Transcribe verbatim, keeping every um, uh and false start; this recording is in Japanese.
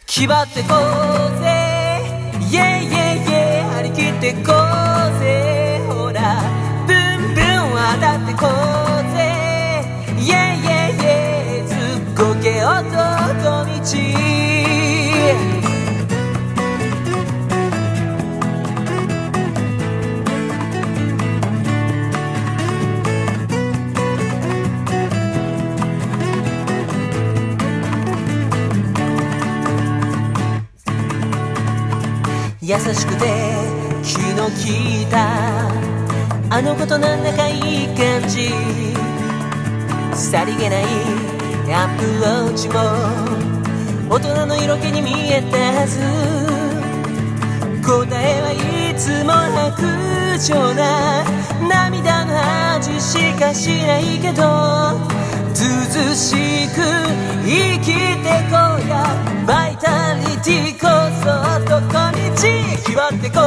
気張ってこうぜ、イェイイェイイェイ、張り切ってこうぜ、ほらブンブン渡ってこうぜ、イェイイェイイェイ、ずっこけ男道。優しくて気の利いたあの子となんだかいい感じ、さりげないアプローチも大人の色気に見えたはず、答えはいつも白状な涙の味しかしないけど、涼しく生きてこうや、バイタリティこそどこ道、気張ってこ